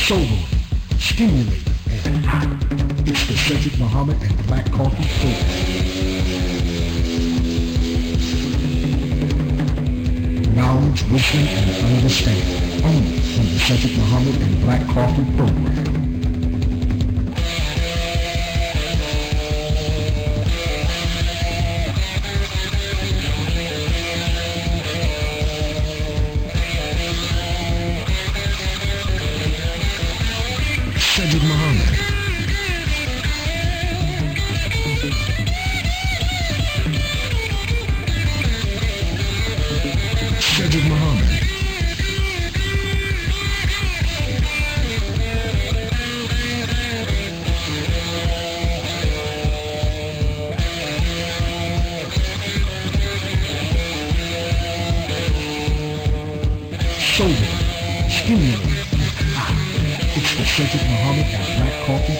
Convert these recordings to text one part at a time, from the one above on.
sober, stimulating, and hot. It's the Cedric Muhammad and Black Coffee Program. Knowledge, wisdom, and understanding. Only from the Cedric Muhammad and Black Coffee Program. Cedric Muhammad. Cedric Muhammad. Sober, stimulating. It's the Cedric Muhammad and Black Coffee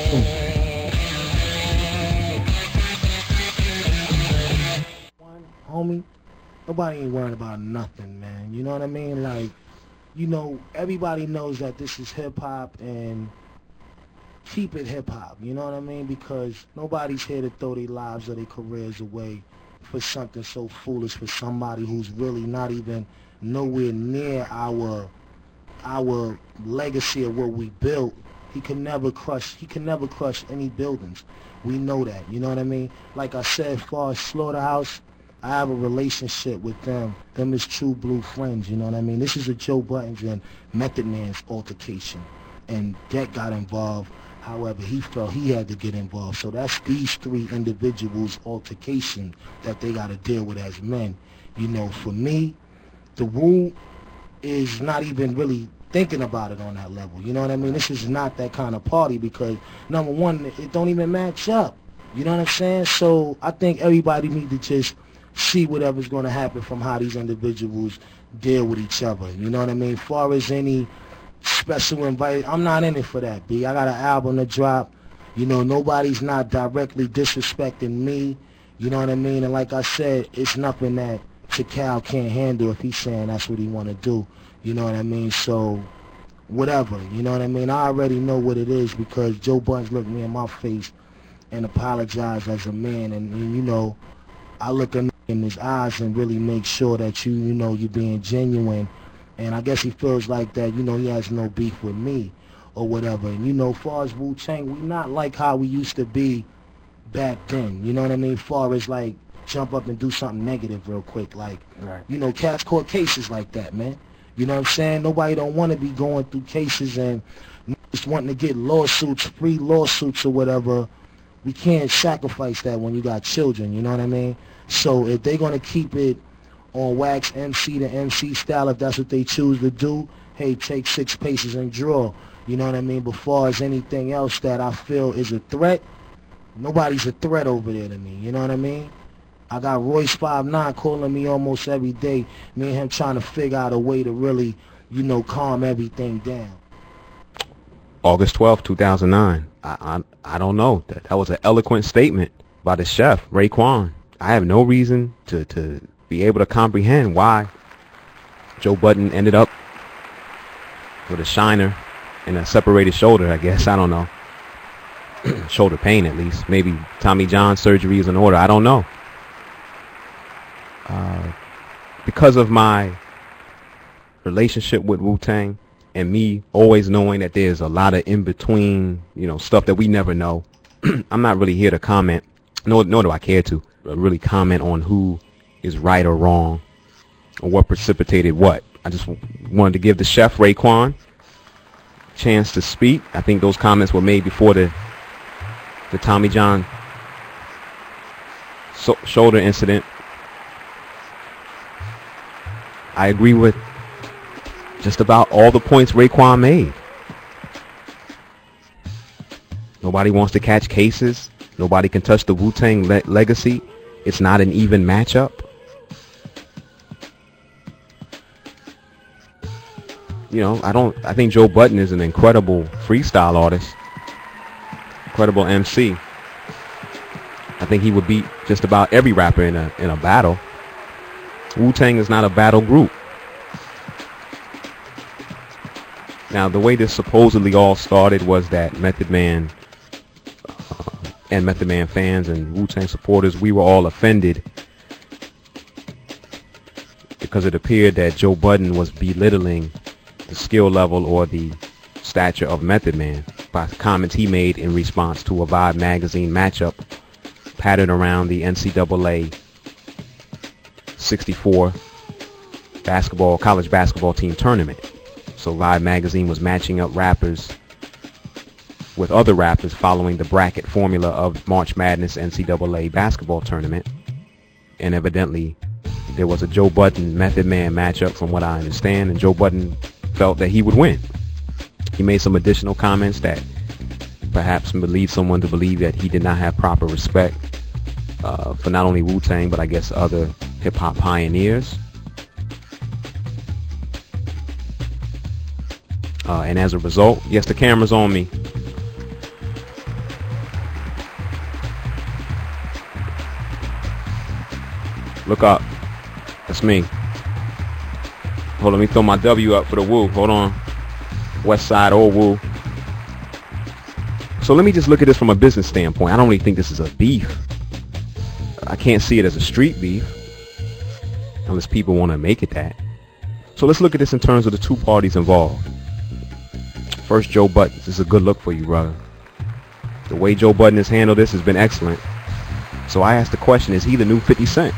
Program. Homie, nobody ain't worried about nothing, man. You know what I mean? Like, you know, everybody knows that this is hip-hop, and keep it hip-hop, you know what I mean? Because nobody's here to throw their lives or their careers away for something so foolish, for somebody who's really not even nowhere near our legacy of what we built. He can never crush any buildings. We know that, you know what I mean? Like I said, as far as Slaughterhouse, I have a relationship with them. Them is true blue friends, you know what I mean? This is a Joe Buttons and Method Man's altercation, and Deck got involved. However, he felt he had to get involved. So that's these three individuals' altercation that they got to deal with as men. You know, for me, the Wu is not even really thinking about it on that level. You know what I mean? This is not that kind of party because, number one, it don't even match up. You know what I'm saying? So I think everybody need to just see whatever's going to happen from how these individuals deal with each other. You know what I mean? As far as any special invite, I'm not in it for that, B. I got an album to drop. You know, nobody's not directly disrespecting me. You know what I mean? And like I said, it's nothing that Chacal can't handle if he's saying that's what he want to do. You know what I mean? So, whatever. You know what I mean? I already know what it is because Joe Buttons looked me in my face and apologized as a man. And you know, I look in his eyes and really make sure that you know, you're being genuine. And I guess he feels like that, you know, he has no beef with me or whatever. And, you know, as far as Wu-Tang, we not like how we used to be back then. You know what I mean? As far as, like, jump up and do something negative real quick. Like, right. You know, cats caught cases like that, man. You know what I'm saying? Nobody don't want to be going through cases and just wanting to get lawsuits, free lawsuits or whatever. We can't sacrifice that when you got children, you know what I mean? So if they're going to keep it on wax MC to MC style, if that's what they choose to do, hey, take 6 paces and draw. You know what I mean? But far as anything else that I feel is a threat, nobody's a threat over there to me, you know what I mean? I got Royce 5'9" calling me almost every day. Me and him trying to figure out a way to really, you know, calm everything down. August 12, 2009. I don't know. That was an eloquent statement by the chef, Raekwon. I have no reason to be able to comprehend why Joe Budden ended up with a shiner and a separated shoulder, I guess. I don't know. Shoulder pain, at least. Maybe Tommy John surgery is in order. I don't know. Because of my relationship with Wu-Tang and me always knowing that there's a lot of in-between, you know, stuff that we never know, I'm not really here to comment, nor do I care to really comment on who is right or wrong or what precipitated what. I just wanted to give the chef, Raekwon, a chance to speak. I think those comments were made before the Tommy John shoulder incident. I agree with just about all the points Raekwon made. Nobody wants to catch cases. Nobody can touch the Wu-Tang legacy. It's not an even matchup. You know, I think Joe Budden is an incredible freestyle artist. Incredible MC. I think he would beat just about every rapper in a battle. Wu-Tang is not a battle group. Now, the way this supposedly all started was that Method Man and Method Man fans and Wu-Tang supporters, we were all offended because it appeared that Joe Budden was belittling the skill level or the stature of Method Man by comments he made in response to a Vibe magazine matchup patterned around the NCAA 64 college basketball team tournament. So Vibe magazine was matching up rappers with other rappers following the bracket formula of March Madness NCAA basketball tournament. And evidently there was a Joe Budden Method Man matchup from what I understand, and Joe Budden felt that he would win. He made some additional comments that perhaps lead someone to believe that he did not have proper respect for not only Wu-Tang but I guess other hip-hop pioneers. And as a result, yes, the camera's on me. Look up. That's me. Hold on, let me throw my W up for the Wu. Hold on. West Side, old Wu. So let me just look at this from a business standpoint. I don't really think this is a beef. I can't see it as a street beef unless people want to make it that. So let's look at this in terms of the two parties involved. First, Joe Budden. This is a good look for you, brother. The way Joe Budden has handled this has been excellent. So I asked the question, is he the new 50 Cent?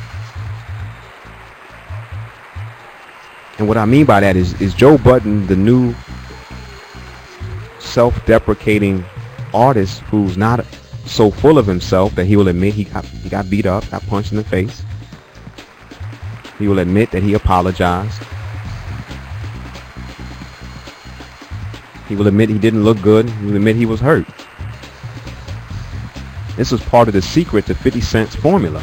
And what I mean by that is Joe Budden the new self-deprecating artist who's not so full of himself that he will admit he got beat up, got punched in the face. He will admit that he apologized. He will admit he didn't look good. He will admit he was hurt. This was part of the secret to 50 Cent's formula.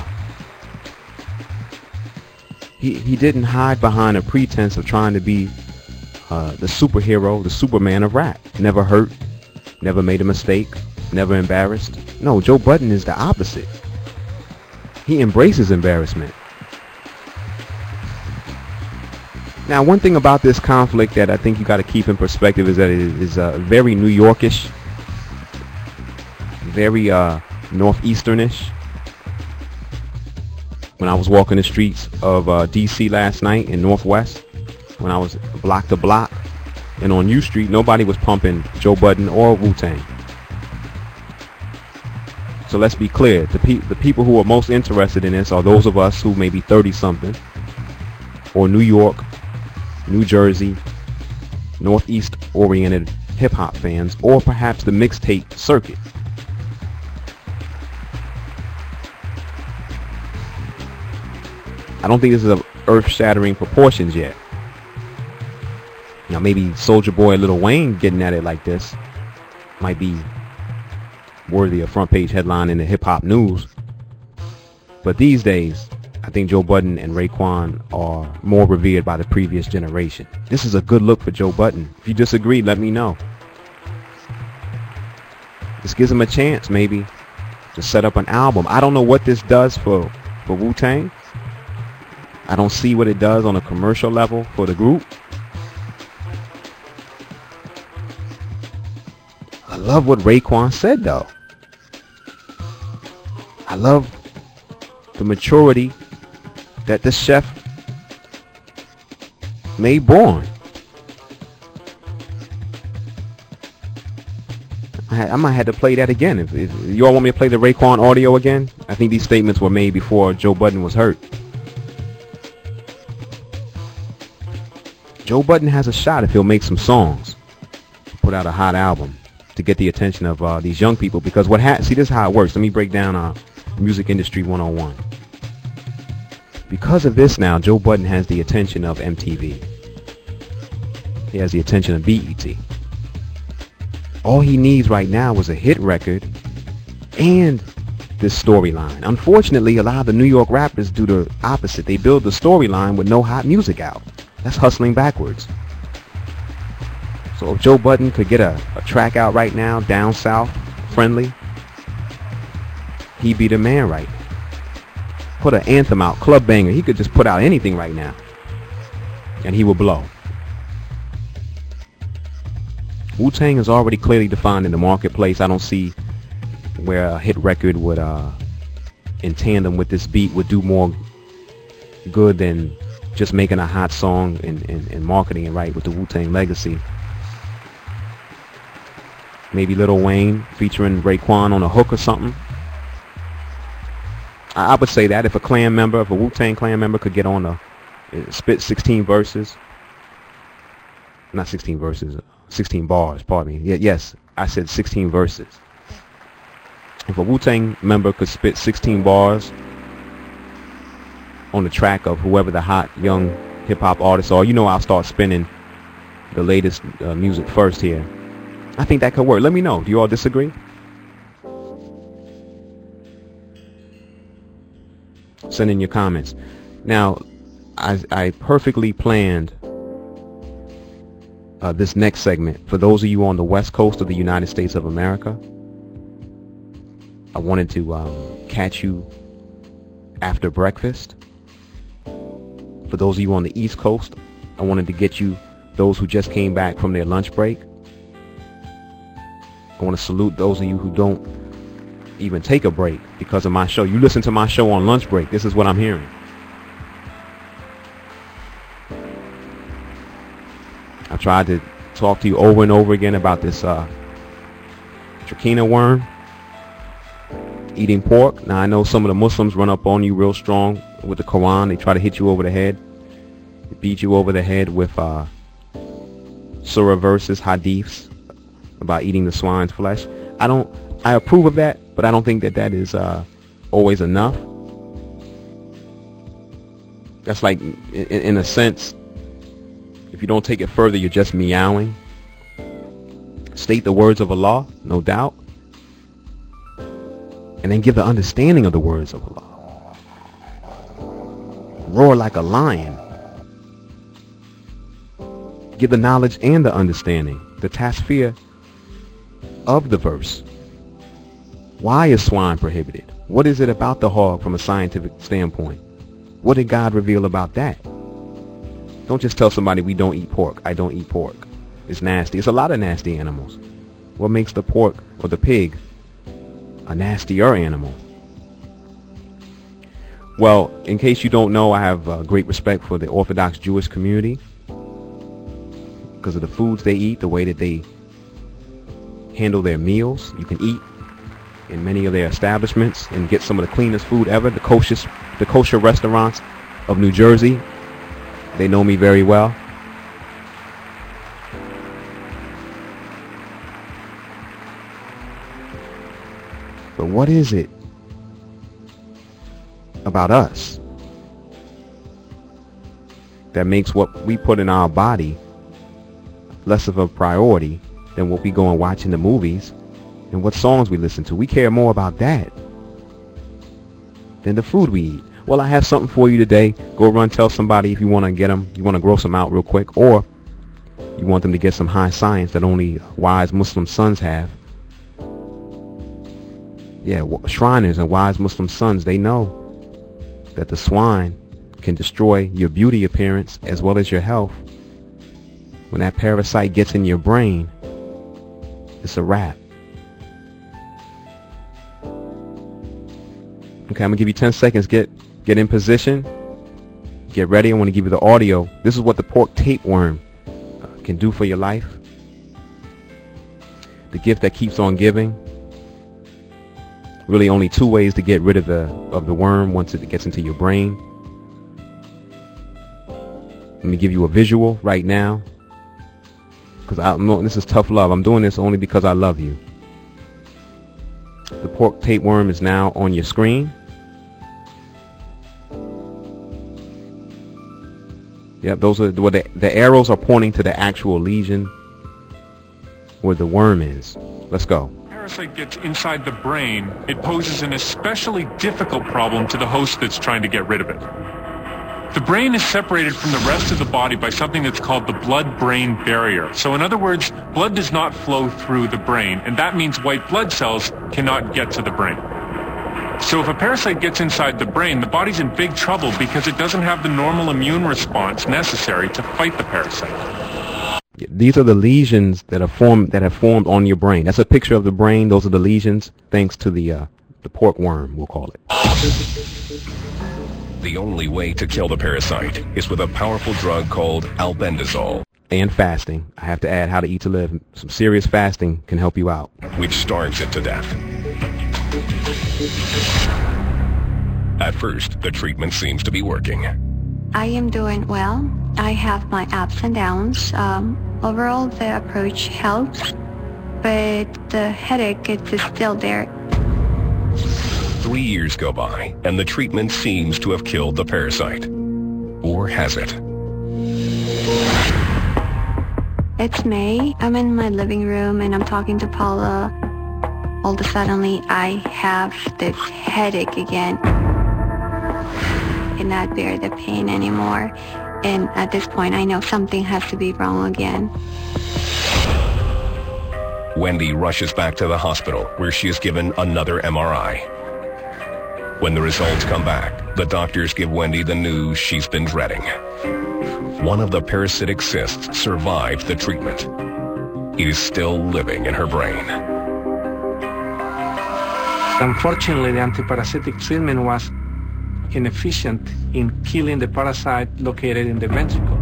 He didn't hide behind a pretense of trying to be the superhero, the Superman of rap. Never hurt, never made a mistake, never embarrassed. No, Joe Budden is the opposite. He embraces embarrassment. Now, one thing about this conflict that I think you got to keep in perspective is that it is very New Yorkish, very northeasternish. When I was walking the streets of D.C. last night in Northwest, when I was block to block, and on U Street, nobody was pumping Joe Budden or Wu-Tang. So let's be clear, the people who are most interested in this are those of us who may be 30-something, or New York, New Jersey, Northeast-oriented hip-hop fans, or perhaps the mixtape circuit. I don't think this is of earth-shattering proportions yet. Now maybe Soulja Boy, Lil Wayne getting at it like this might be worthy of front page headline in the hip-hop news. But these days, I think Joe Budden and Raekwon are more revered by the previous generation. This is a good look for Joe Budden. If you disagree, let me know. This gives him a chance maybe to set up an album. I don't know what this does for Wu-Tang. I don't see what it does on a commercial level for the group. I love what Raekwon said though. I love the maturity that the chef made born. I might have to play that again. If you all want me to play the Raekwon audio again, I think these statements were made before Joe Budden was hurt. Joe Budden has a shot if he'll make some songs, put out a hot album to get the attention of these young people. Because see, this is how it works. Let me break down Music Industry 101. Because of this now, Joe Budden has the attention of MTV. He has the attention of BET. All he needs right now is a hit record and this storyline. Unfortunately, a lot of the New York rappers do the opposite. They build the storyline with no hot music out. That's hustling backwards. So if Joe Budden could get a track out right now, down south, friendly, he'd be the man right now. Put an anthem out, club banger. He could just put out anything right now, and he would blow. Wu-Tang is already clearly defined in the marketplace. I don't see where a hit record would, in tandem with this beat, would do more good than just making a hot song and marketing it right with the Wu-Tang legacy. Maybe Lil Wayne featuring Raekwon on a hook or something. I would say that if a Wu-Tang Clan member could get on spit 16 verses, not 16 verses, 16 bars, pardon me. Yes, I said 16 verses. If a Wu-Tang member could spit 16 bars on the track of whoever the hot young hip-hop artists are, I'll start spinning the latest music first here. I think that could work. Let me know. Do you all disagree? Send in your comments. Now, I perfectly planned this next segment for those of you on the west coast of the United States of America. I wanted to catch you after breakfast. For those of you on the east coast, I wanted to get you, those who just came back from their lunch break. I want to salute those of you who don't even take a break because of my show. You listen to my show on lunch break. This is what I'm hearing. I tried to talk to you over and over again about this trichina worm, eating pork. Now I know some of the Muslims run up on you real strong with the Quran. They try to hit you over the head, beat you over the head with surah verses, hadiths about eating the swine's flesh. I approve of that, but I don't think that is always enough. That's like, in a sense, if you don't take it further, you're just meowing. State the words of Allah, no doubt, and then give the understanding of the words of Allah. Roar like a lion. Give the knowledge and the understanding, the tasfir of the verse. Why is swine prohibited? What is it about the hog from a scientific standpoint? What did God reveal about that? Don't just tell somebody we don't eat pork. I don't eat pork. It's nasty. It's a lot of nasty animals. What makes the pork or the pig a nastier animal? Well, in case you don't know, I have great respect for the Orthodox Jewish community because of the foods they eat, the way that they handle their meals. You can eat in many of their establishments and get some of the cleanest food ever. The kosher restaurants of New Jersey, they know me very well. But what is it about us that makes what we put in our body less of a priority than what we go and watch in the movies and what songs we listen to? We care more about that than the food we eat. Well, I have something for you today. Go run, tell somebody if you want to get them, you want to gross them out real quick, or you want them to get some high science that only wise Muslim sons have. Yeah, Shriners and wise Muslim sons, they know that the swine can destroy your beauty appearance as well as your health. When that parasite gets in your brain, it's a wrap. Okay, I'm going to give you 10 seconds. Get in position. Get ready. I want to give you the audio. This is what the pork tapeworm can do for your life. The gift that keeps on giving. Really only two ways to get rid of the worm once it gets into your brain. Let me give you a visual right now. Because this is tough love. I'm doing this only because I love you. The pork tapeworm is now on your screen. Yep, those are where the arrows are pointing to the actual lesion where the worm is. Let's go. Parasite gets inside the brain, it poses an especially difficult problem to the host that's trying to get rid of it. The brain is separated from the rest of the body by something that's called the blood-brain barrier. So in other words, blood does not flow through the brain, and that means white blood cells cannot get to the brain. So if a parasite gets inside the brain, the body's in big trouble because it doesn't have the normal immune response necessary to fight the parasite. These are the lesions that have formed on your brain. That's a picture of the brain. Those are the lesions, thanks to the pork worm, we'll call it. The only way to kill the parasite is with a powerful drug called albendazole. And fasting. I have to add How to Eat to Live. Some serious fasting can help you out. Which starves it to death. At first, the treatment seems to be working. I am doing well. I have my ups and downs. Overall, the approach helps, but the headache is still there. 3 years go by, and the treatment seems to have killed the parasite. Or has it? It's May. I'm in my living room and I'm talking to Paula. All of a sudden, I have this headache again. I cannot bear the pain anymore. And at this point, I know something has to be wrong again. Wendy rushes back to the hospital, where she is given another MRI. When the results come back, the doctors give Wendy the news she's been dreading. One of the parasitic cysts survived the treatment. It is still living in her brain. Unfortunately, the antiparasitic treatment was inefficient in killing the parasite located in the ventricle.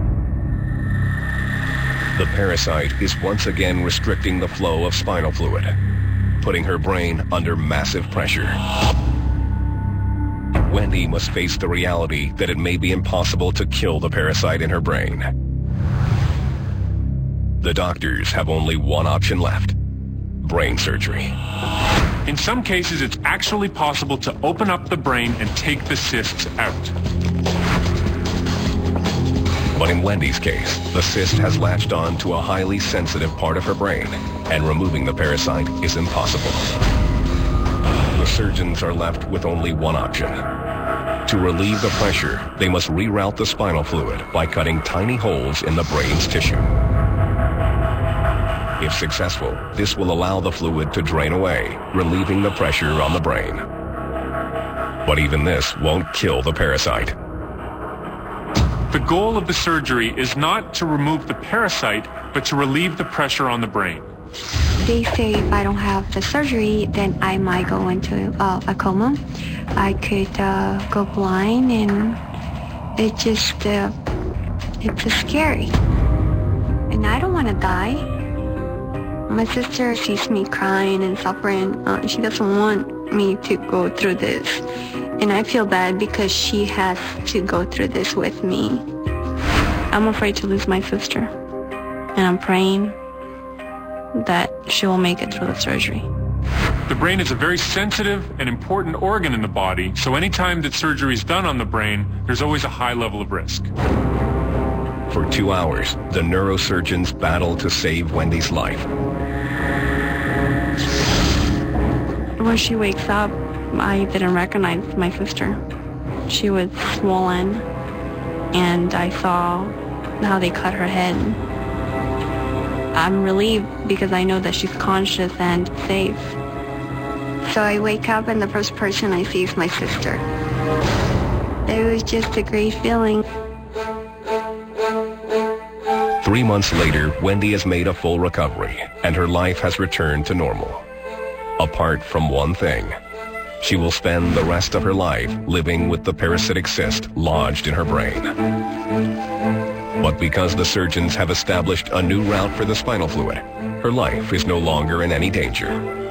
The parasite is once again restricting the flow of spinal fluid, putting her brain under massive pressure. Wendy must face the reality that it may be impossible to kill the parasite in her brain. The doctors have only one option left: brain surgery. In some cases, it's actually possible to open up the brain and take the cysts out. But in Wendy's case, the cyst has latched on to a highly sensitive part of her brain, and removing the parasite is impossible. The surgeons are left with only one option. To relieve the pressure, they must reroute the spinal fluid by cutting tiny holes in the brain's tissue. If successful, this will allow the fluid to drain away, relieving the pressure on the brain. But even this won't kill the parasite. The goal of the surgery is not to remove the parasite, but to relieve the pressure on the brain. They say if I don't have the surgery, then I might go into a coma. I could go blind, and it's just scary. And I don't want to die. My sister sees me crying and suffering. She doesn't want me to go through this. And I feel bad because she has to go through this with me. I'm afraid to lose my sister. And I'm praying that she will make it through the surgery. The brain is a very sensitive and important organ in the body, so anytime that surgery is done on the brain, there's always a high level of risk. For 2 hours, the neurosurgeons battle to save Wendy's life. When she wakes up, I didn't recognize my sister. She was swollen, and I saw how they cut her head. I'm relieved because I know that she's conscious and safe. So I wake up and the first person I see is my sister. It was just a great feeling. 3 months later, Wendy has made a full recovery, and her life has returned to normal. Apart from one thing: she will spend the rest of her life living with the parasitic cyst lodged in her brain. But because the surgeons have established a new route for the spinal fluid, her life is no longer in any danger.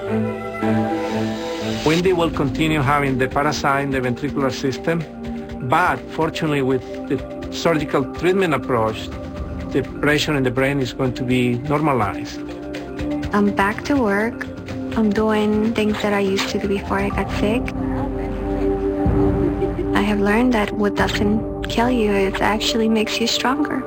Wendy will continue having the parasite in the ventricular system, but fortunately with the surgical treatment approach, the pressure in the brain is going to be normalized. I'm back to work. I'm doing things that I used to do before I got sick. I have learned that what doesn't kill you, it actually makes you stronger.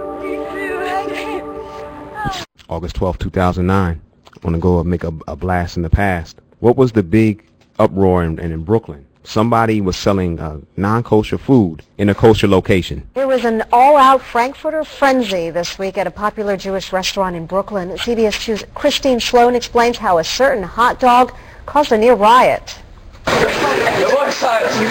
August 12, 2009. I want to go and make a blast in the past. What was the big uproar in Brooklyn? Somebody was selling non-kosher food in a kosher location. There was an all-out Frankfurter frenzy this week at a popular Jewish restaurant in Brooklyn. CBS 2's Christine Sloan explains how a certain hot dog caused a near riot.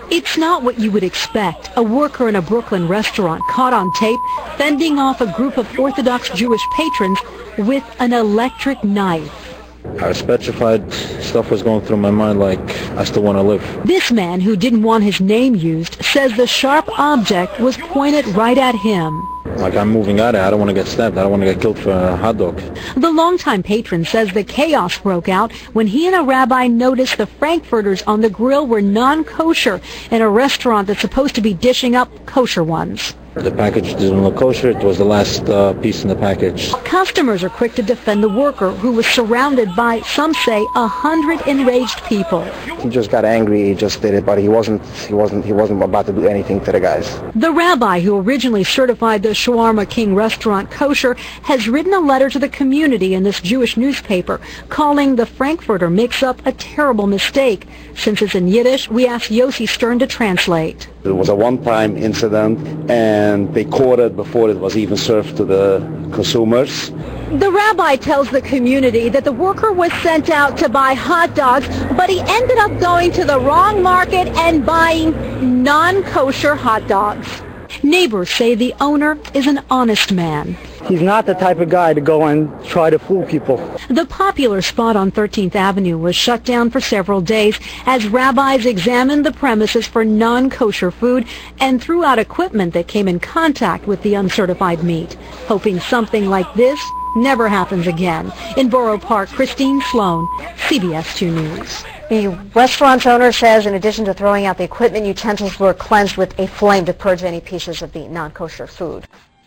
It's not what you would expect. A worker in a Brooklyn restaurant caught on tape fending off a group of Orthodox Jewish patrons with an electric knife. As petrified stuff was going through my mind, like, I still want to live. This man, who didn't want his name used, says the sharp object was pointed right at him. Like, I'm moving out of it. I don't want to get stabbed. I don't want to get killed for a hot dog. The longtime patron says the chaos broke out when he and a rabbi noticed the frankfurters on the grill were non-kosher in a restaurant that's supposed to be dishing up kosher ones. The package didn't look kosher. It was the last piece in the package. Customers are quick to defend the worker, who was surrounded by, some say, 100 enraged people. He just got angry. He just did it, but he wasn't about to do anything to the guys. The rabbi who originally certified the Shawarma King restaurant kosher has written a letter to the community in this Jewish newspaper, calling the Frankfurter mix-up a terrible mistake. Since it's in Yiddish, we asked Yossi Stern to translate. It was a one-time incident, and they caught it before it was even served to the consumers. The rabbi tells the community that the worker was sent out to buy hot dogs, but he ended up going to the wrong market and buying non-kosher hot dogs. Neighbors say the owner is an honest man. He's not the type of guy to go and try to fool people. The popular spot on 13th Avenue was shut down for several days as rabbis examined the premises for non-kosher food and threw out equipment that came in contact with the uncertified meat, hoping something like this never happens again. In Borough Park, Christine Sloan, CBS 2 News. The restaurant's owner says in addition to throwing out the equipment, utensils were cleansed with a flame to purge any pieces of the non-kosher food.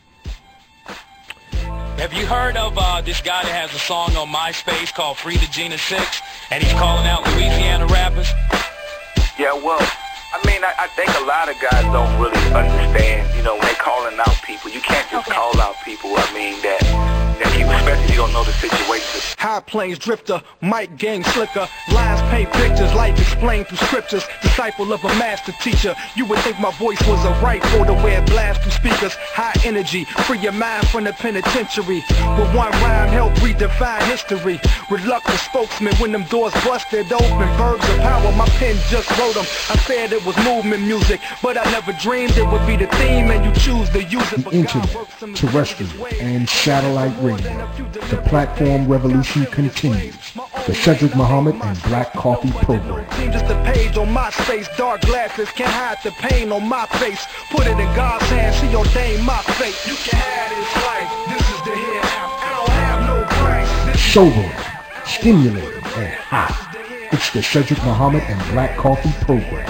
Have you heard of this guy that has a song on MySpace called Free the Gina 6, and he's calling out Louisiana rappers? Yeah, well, I mean, I think a lot of guys don't really understand, you know, when they're calling out people. You can't just call out people, I mean, that people, especially if you don't know the situation. High plains drifter, mic gang slicker, lines paint pictures, life explained through scriptures, disciple of a master teacher. You would think my voice was a rifle to wear blast through speakers. High energy, free your mind from the penitentiary. With one rhyme, help redefine history. Reluctant spokesman when them doors busted open. Verbs of power, my pen just wrote them. I said it was movement music, but I never dreamed it would be the theme, and you choose to use it. The internet, terrestrial, and satellite radio. The platform revolution continues. The Cedric Muhammad and Black Coffee program. Just a page on my space, dark glasses can't hide the pain on my face. Put it in God's hands, He ordained my fate. You can have this life, this is the hit. I don't have no price. Sobering, stimulating, and hot. It's the Cedric Muhammad and Black Coffee program.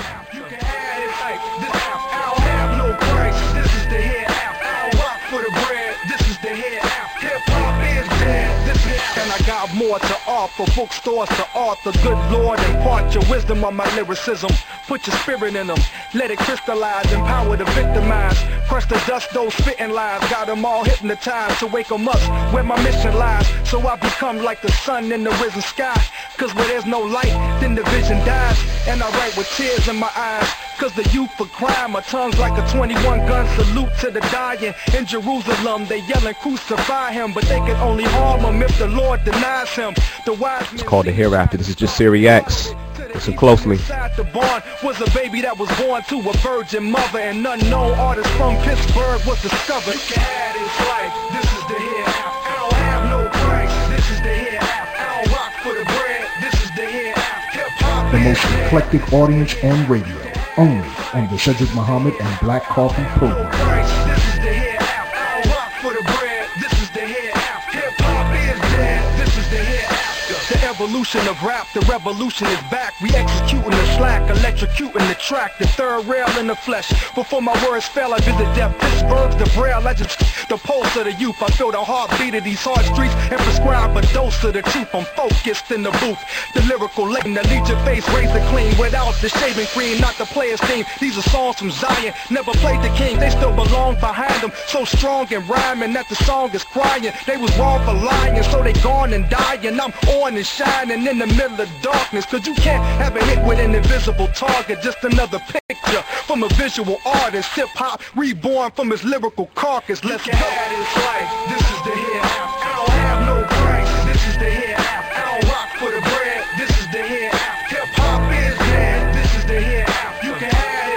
More to offer, bookstores to author. Good Lord, impart your wisdom on my lyricism. Put your spirit in them, let it crystallize. Empower the victimized. Crush the dust, those spitting lies. Got them all hypnotized to wake them up where my mission lies. So I become like the sun in the risen sky. Cause where there's no light, then the vision dies. And I write with tears in my eyes. Cause the youth for crime, my tongue's like a 21-gun salute to the dying. In Jerusalem, they yelling crucify him, but they can only harm him if the Lord denies him. It's called The Hereafter. This is just Siri X. Listen closely. The barn was a baby that was born to a virgin mother. An unknown artist from Pittsburgh was discovered. You can have this life, this is the hereafter. I don't have no price, this is the hereafter. I don't rock for the bread, this is the hereafter. Hip-hop. The most eclectic audience on radio. Only on the Cedric Muhammad and Black Coffee program. This is the hereafter. I don't rock for the bread, this is the hereafter. Hip-hop is dead, this is the hereafter. The evolution of rap, the revolution is back. We executing the slack, electrocuting the track, the third rail in the flesh. Before my words fell, I visit death. Pittsburgh's the braille, I just the pulse of the youth. I feel the heartbeat of these hard streets and prescribe a dose of the truth. I'm focused in the booth. The lyrical lane, the lead your face, razor clean, without the shaving cream, not the player's team. These are songs from Zion, never played the king. They still belong behind them, so strong and rhyming that the song is crying. They was wrong for lying, so they gone and dying. I'm on and shining in the middle of darkness, cause you can't have a hit with an invisible target. Just another picture from a visual artist. Hip-hop reborn from his lyrical carcass. Let's go. This life, this is the hereafter. I don't have no price, this is the hereafter. I don't rock for the bread, this is the hereafter. Hip-hop is dead, this is the hereafter. You can have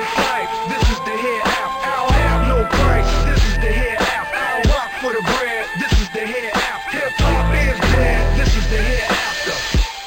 is the hereafter. Hip hop is dead. This is the hereafter.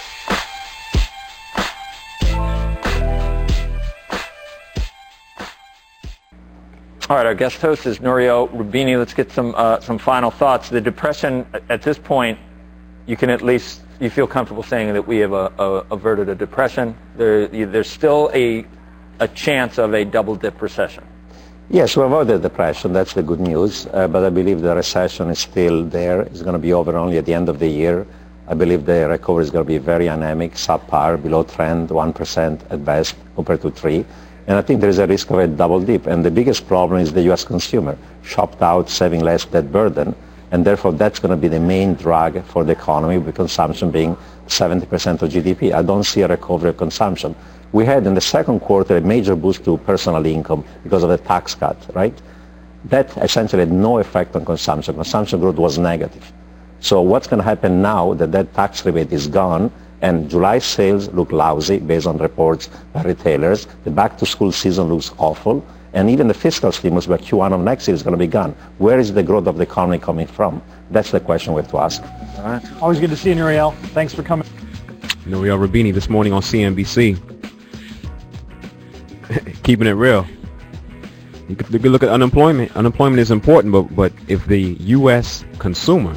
All right, our guest host is Nouriel Roubini. Let's get some final thoughts. The depression, at this point, you can at least, you feel comfortable saying that we have averted a depression. There's still a chance of a double-dip recession. Yes, we avoided depression. That's the good news. But I believe the recession is still there. It's going to be over only at the end of the year. I believe the recovery is going to be very anemic, subpar, below trend, 1% at best compared to 3%. And I think there is a risk of a double dip. And the biggest problem is the U.S. consumer, shopped out, saving less, debt burden. And therefore, that's going to be the main drag for the economy, with consumption being 70% of GDP. I don't see a recovery of consumption. We had in the second quarter a major boost to personal income because of the tax cut, right? That essentially had no effect on consumption. Consumption growth was negative. So what's going to happen now that tax rebate is gone, and July sales look lousy based on reports by retailers. The back-to-school season looks awful. And even the fiscal stimulus by Q1 of next year is going to be gone. Where is the growth of the economy coming from? That's the question we have to ask. All right. Always good to see you, Nouriel. Thanks for coming. Nouriel Roubini this morning on CNBC. Keeping it real. You could look at unemployment. Unemployment is important, but if the U.S. consumer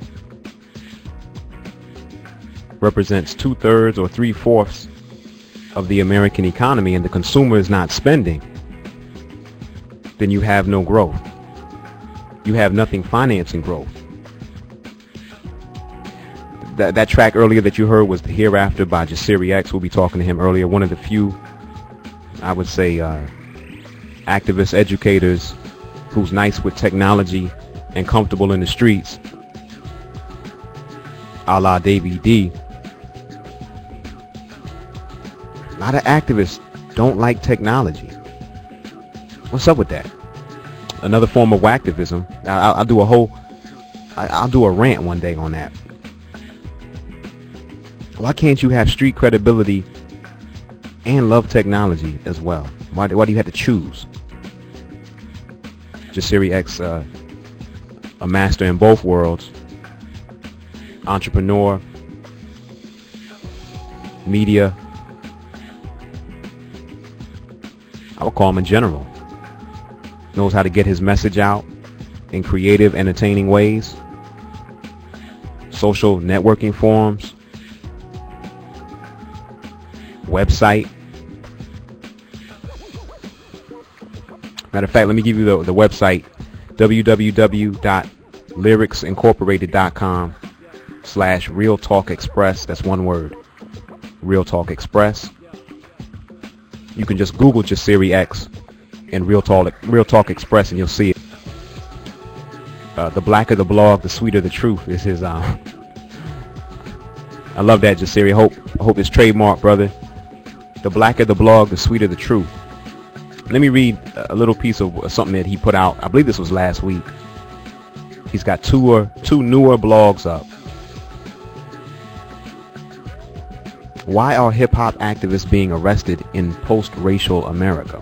represents 2/3 or 3/4 of the American economy and the consumer is not spending, then you have no growth. You have nothing financing growth. That track earlier that you heard was The Hereafter by Jasiri X. We'll be talking to him earlier. One of the few, I would say, activist educators who's nice with technology and comfortable in the streets, a la Davey D. A lot of activists don't like technology. What's up with that? Another form of whacktivism. I'll do a rant one day on that. Why can't you have street credibility and love technology as well? Why do you have to choose? Jasiri X, a master in both worlds, entrepreneur, media. I would call him a general. Knows how to get his message out in creative, entertaining ways. Social networking forums. Website. Matter of fact, let me give you the website, www.lyricsincorporated.com/Real Talk Express. That's one word. Real Talk Express. You can just Google Jasiri X and Real Talk Express, and you'll see it. The blacker the blog, the sweeter the truth is his. I love that, Jasiri. I hope it's trademark, brother. The blacker the blog, the sweeter the truth. Let me read a little piece of something that he put out. I believe this was last week. He's got two newer blogs up. Why are hip-hop activists being arrested in post-racial America?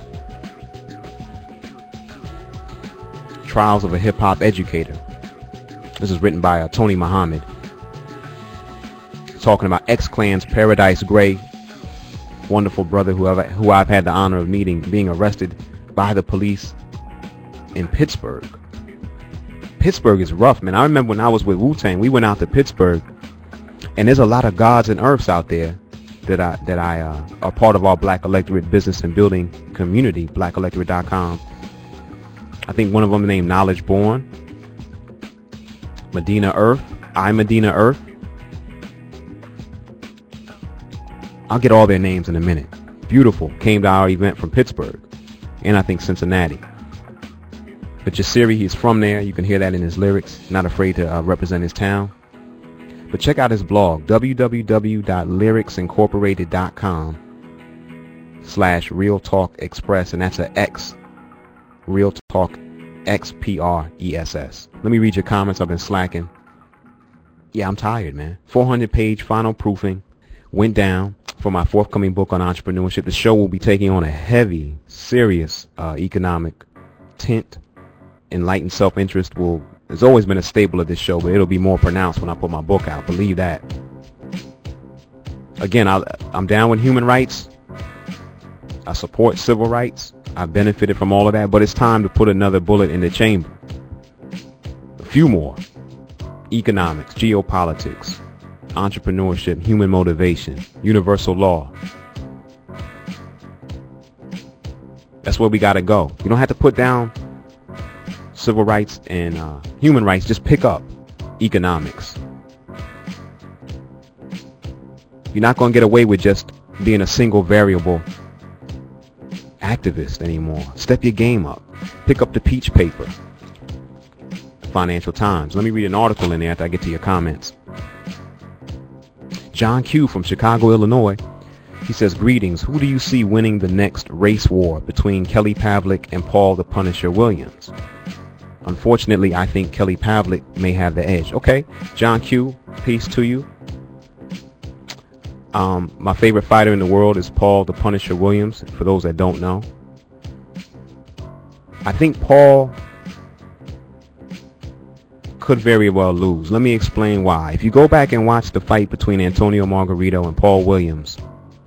Trials of a hip-hop educator. This is written by Tony Muhammad. Talking about X-Clan's Paradise Gray, wonderful brother who I've had the honor of meeting, being arrested by the police in Pittsburgh. Pittsburgh is rough, man. I remember when I was with Wu-Tang, we went out to Pittsburgh, and there's a lot of gods and earths out there that I are part of our Black Electorate business and building community, blackelectorate.com. I think one of them named Knowledge Born, Medina Earth, Medina Earth. I'll get all their names in a minute. Beautiful. Came to our event from Pittsburgh, and I think Cincinnati. But Jasiri, he's from there. You can hear that in his lyrics. Not afraid to represent his town. But check out his blog, www.lyricsincorporated.com/Real Talk Express, and that's an X, Real Talk XPRESS. Let me read your comments. I've been slacking. Yeah, I'm tired, man. 400-page final proofing went down for my forthcoming book on entrepreneurship. The show will be taking on a heavy, serious economic tint. Enlightened self-interest will has always been a staple of this show, but it'll be more pronounced when I put my book out. Believe that. Again, I'm down with human rights. I support civil rights. I've benefited from all of that, but it's time to put another bullet in the chamber. A few more. Economics, geopolitics, entrepreneurship, human motivation, universal law. That's where we got to go. You don't have to put down civil rights and human rights. Just pick up economics. You're not going to get away with just being a single variable activist anymore. Step your game up. Pick up the Peach Paper, the Financial Times. Let me read an article in there after I get to your comments. John Q from Chicago, Illinois. He says, greetings. Who do you see winning the next race war between Kelly Pavlik and Paul the Punisher Williams? Unfortunately, I think Kelly Pavlik may have the edge. Okay, John Q, peace to you. My favorite fighter in the world is Paul the Punisher Williams, for those that don't know. I think Paul could very well lose. Let me explain why. If you go back and watch the fight between Antonio Margarito and Paul Williams,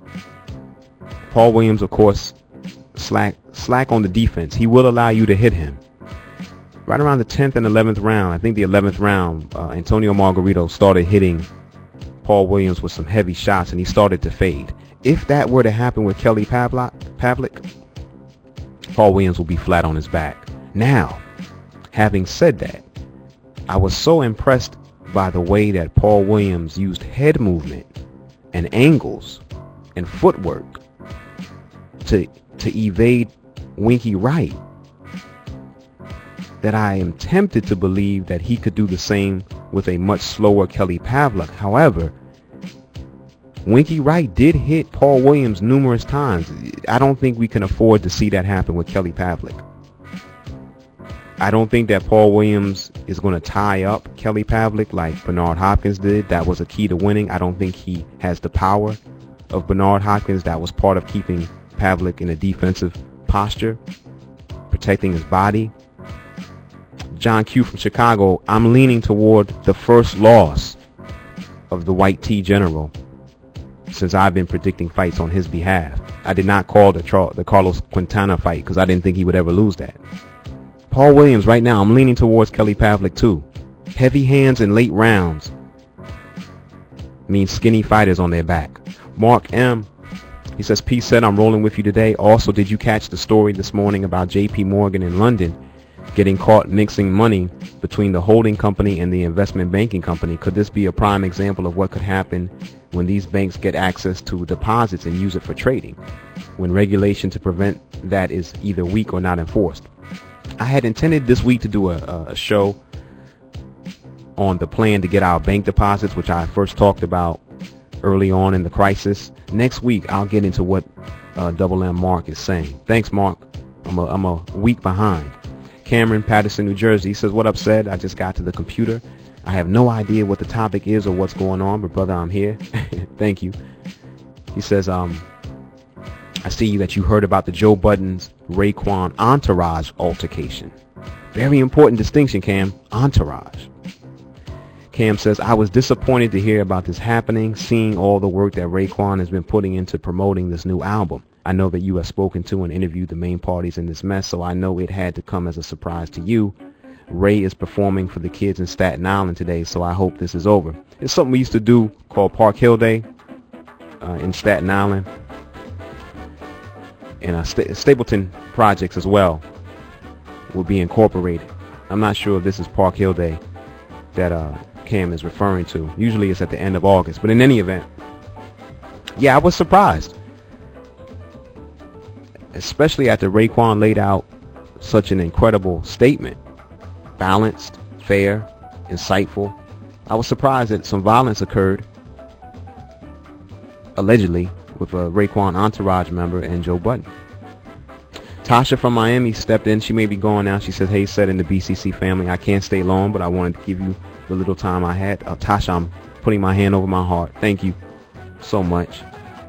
of course, slack on the defense. He will allow you to hit him. Right around the 10th and 11th round, I think the 11th round, Antonio Margarito started hitting Paul Williams with some heavy shots, and he started to fade. If that were to happen with Kelly Pavlik, Paul Williams will be flat on his back. Now, having said that, I was so impressed by the way that Paul Williams used head movement and angles and footwork to evade Winky Wright that I am tempted to believe that he could do the same with a much slower Kelly Pavlik. However, Winky Wright did hit Paul Williams numerous times. I don't think we can afford to see that happen with Kelly Pavlik. I don't think that Paul Williams is going to tie up Kelly Pavlik like Bernard Hopkins did. That was a key to winning. I don't think he has the power of Bernard Hopkins. That was part of keeping Pavlik in a defensive posture, protecting his body. John Q from Chicago, I'm leaning toward the first loss of the White T General since I've been predicting fights on his behalf. I did not call the Carlos Quintana fight because I didn't think he would ever lose that. Paul Williams, right now, I'm leaning towards Kelly Pavlik too. Heavy hands in late rounds means skinny fighters on their back. Mark M, he says, P said, I'm rolling with you today. Also, did you catch the story this morning about JP Morgan in London getting caught mixing money between the holding company and the investment banking company? Could this be a prime example of what could happen when these banks get access to deposits and use it for trading, when regulation to prevent that is either weak or not enforced? I had intended this week to do a show on the plan to get our bank deposits, which I first talked about early on in the crisis. Next week, I'll get into what Double M Mark is saying. Thanks, Mark. I'm a week behind. Cameron, Patterson, New Jersey, says, what up, said? I just got to the computer. I have no idea what the topic is or what's going on, but brother, I'm here. Thank you. He says, I see that you heard about the Joe Budden's Raekwon entourage altercation. Very important distinction, Cam. Entourage. Cam says, I was disappointed to hear about this happening, seeing all the work that Raekwon has been putting into promoting this new album. I know that you have spoken to and interviewed the main parties in this mess, so I know it had to come as a surprise to you. Ray is performing for the kids in Staten Island today, so I hope this is over. It's something we used to do called Park Hill Day in Staten Island. And Stapleton projects as well will be incorporated. I'm not sure if this is Park Hill Day that Cam is referring to. Usually it's at the end of August. But in any event, yeah, I was surprised. Especially after Raekwon laid out such an incredible statement. Balanced, fair, insightful. I was surprised that some violence occurred, allegedly, with a Raekwon entourage member and Joe Budden. Tasha from Miami stepped in. She may be gone now. She says, hey, said in the BCC family, I can't stay long, but I wanted to give you the little time I had. Tasha, I'm putting my hand over my heart. Thank you so much.